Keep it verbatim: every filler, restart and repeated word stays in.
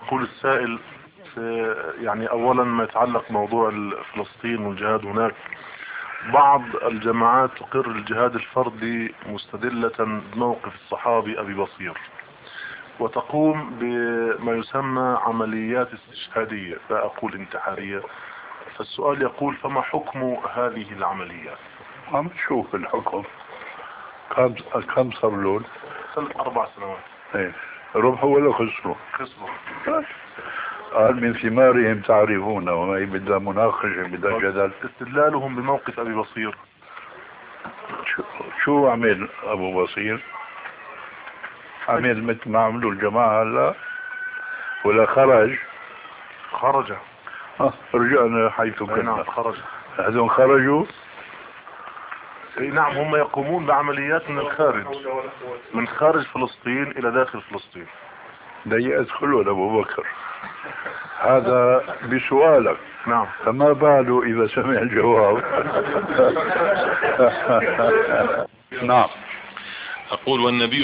يقول السائل في يعني أولا ما يتعلق موضوع فلسطين والجهاد هناك، بعض الجماعات تقر الجهاد الفردي مستدلة بموقف الصحابي أبي بصير، وتقوم بما يسمى عمليات استشهادية لا أقول انتحارية. فالسؤال يقول فما حكم هذه العمليات؟ عم تشوف الحكم. كم كم صار لون؟ ثلاث أربع سنوات. ايه ربحوا ولا خسروا؟ خسروا. قال من ثمارهم تعرفون، وما هي بدها مناقشة بدها جدل. استدلالهم بموقف أبي بصير شو, شو عمل أبو بصير؟ عمل مثل ما عملوا الجماعة هلا ولا خرج؟ خرج. اه رجعنا حيث كنا. نعم خرج. هذول خرجوا. نعم هم يقومون بعمليات من الخارج، من خارج فلسطين إلى داخل فلسطين. لا يدخلوا لأبو بكر. هذا بسؤالك. نعم. فما باله إذا سمع الجواب. نعم. أقول والنبي